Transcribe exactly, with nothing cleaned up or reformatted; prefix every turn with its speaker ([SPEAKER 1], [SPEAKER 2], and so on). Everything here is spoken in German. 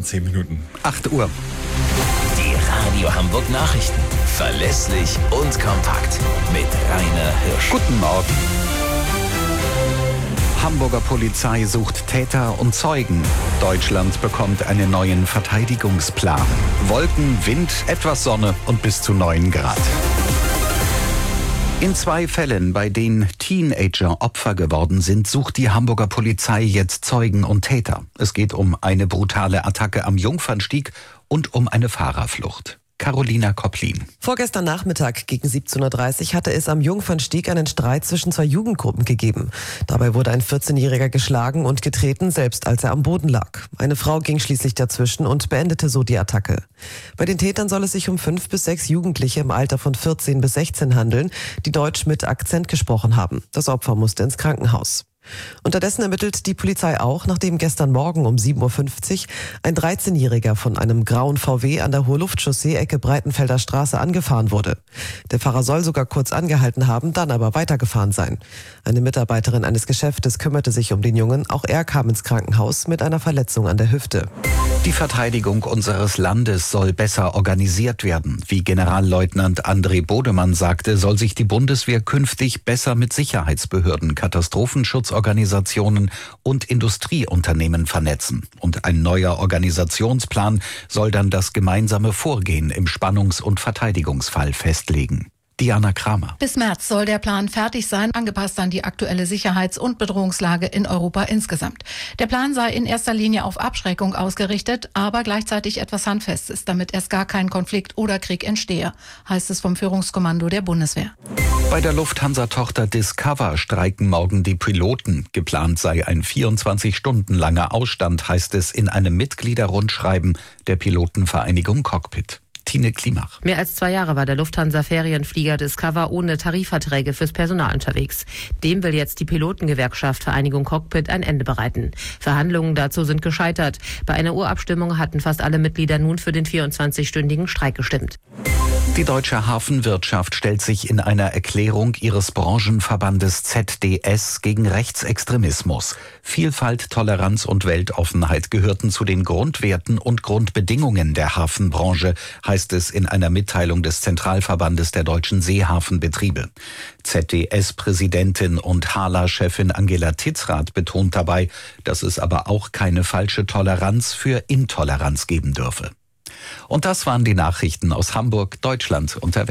[SPEAKER 1] zehn Minuten.
[SPEAKER 2] acht Uhr.
[SPEAKER 3] Die Radio Hamburg Nachrichten. Verlässlich und kompakt. Mit Rainer Hirsch.
[SPEAKER 2] Guten Morgen. Hamburger Polizei sucht Täter und Zeugen. Deutschland bekommt einen neuen Verteidigungsplan. Wolken, Wind, etwas Sonne und bis zu neun Grad. In zwei Fällen, bei denen Teenager Opfer geworden sind, sucht die Hamburger Polizei jetzt Zeugen und Täter. Es geht um eine brutale Attacke am Jungfernstieg und um eine Fahrerflucht. Carolina Kopplin.
[SPEAKER 4] Vorgestern Nachmittag gegen siebzehn Uhr dreißig hatte es am Jungfernstieg einen Streit zwischen zwei Jugendgruppen gegeben. Dabei wurde ein vierzehnjähriger geschlagen und getreten, selbst als er am Boden lag. Eine Frau ging schließlich dazwischen und beendete so die Attacke. Bei den Tätern soll es sich um fünf bis sechs Jugendliche im Alter von vierzehn bis sechzehn handeln, die Deutsch mit Akzent gesprochen haben. Das Opfer musste ins Krankenhaus. Unterdessen ermittelt die Polizei auch, nachdem gestern Morgen um sieben Uhr fünfzig ein dreizehnjähriger von einem grauen V W an der Hohe-Luft-Chaussee Ecke Breitenfelder Straße angefahren wurde. Der Fahrer soll sogar kurz angehalten haben, dann aber weitergefahren sein. Eine Mitarbeiterin eines Geschäftes kümmerte sich um den Jungen. Auch er kam ins Krankenhaus mit einer Verletzung an der Hüfte.
[SPEAKER 2] Die Verteidigung unseres Landes soll besser organisiert werden. Wie Generalleutnant André Bodemann sagte, soll sich die Bundeswehr künftig besser mit Sicherheitsbehörden, Katastrophenschutzorganisationen und Industrieunternehmen vernetzen. Und ein neuer Organisationsplan soll dann das gemeinsame Vorgehen im Spannungs- und Verteidigungsfall festlegen. Diana Kramer.
[SPEAKER 5] Bis März soll der Plan fertig sein, angepasst an die aktuelle Sicherheits- und Bedrohungslage in Europa insgesamt. Der Plan sei in erster Linie auf Abschreckung ausgerichtet, aber gleichzeitig etwas Handfestes, damit erst gar kein Konflikt oder Krieg entstehe, heißt es vom Führungskommando der Bundeswehr.
[SPEAKER 2] Bei der Lufthansa-Tochter Discover streiken morgen die Piloten. Geplant sei ein vierundzwanzig Stunden langer Ausstand, heißt es in einem Mitgliederrundschreiben der Pilotenvereinigung Cockpit. Tine Klimach.
[SPEAKER 6] Mehr als zwei Jahre war der Lufthansa-Ferienflieger Discover ohne Tarifverträge fürs Personal unterwegs. Dem will jetzt die Pilotengewerkschaft Vereinigung Cockpit ein Ende bereiten. Verhandlungen dazu sind gescheitert. Bei einer Urabstimmung hatten fast alle Mitglieder nun für den vierundzwanzigstündigen Streik gestimmt.
[SPEAKER 2] Die deutsche Hafenwirtschaft stellt sich in einer Erklärung ihres Branchenverbandes Z D S gegen Rechtsextremismus. Vielfalt, Toleranz und Weltoffenheit gehörten zu den Grundwerten und Grundbedingungen der Hafenbranche, heißt es in einer Mitteilung des Zentralverbandes der deutschen Seehafenbetriebe. Z D S-Präsidentin und Hala-Chefin Angela Titzrath betont dabei, dass es aber auch keine falsche Toleranz für Intoleranz geben dürfe. Und das waren die Nachrichten aus Hamburg, Deutschland und der Welt.